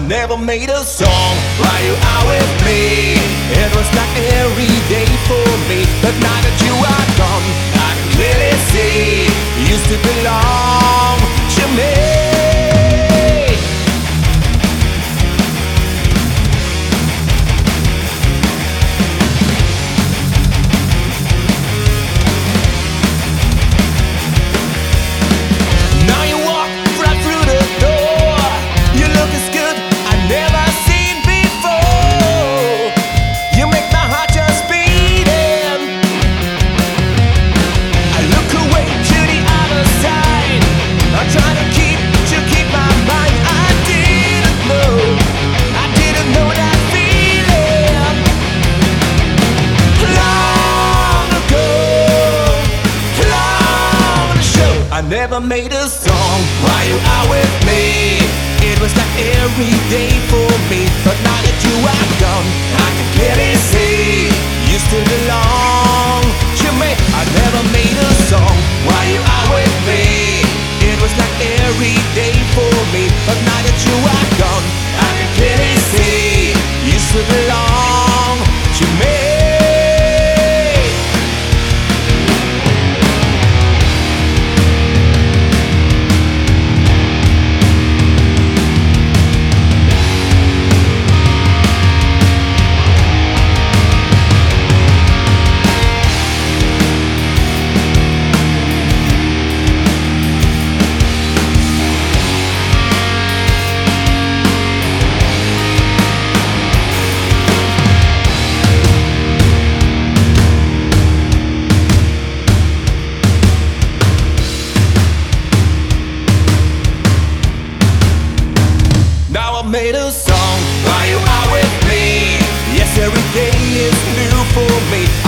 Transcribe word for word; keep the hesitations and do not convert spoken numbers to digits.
never made a song while you are with me. It was like every day for me, but now that you are gone, I can clearly see you used to belong to me. I never made a song while you are with me. It was like every day for me, but now that you are gone, I can clearly see you still belong to me. I never made a song while you are with me. It was like every day for me, but now that you are gone, I can clearly see you still belong to me. Made a song while you are with me. Yes, every day is new for me,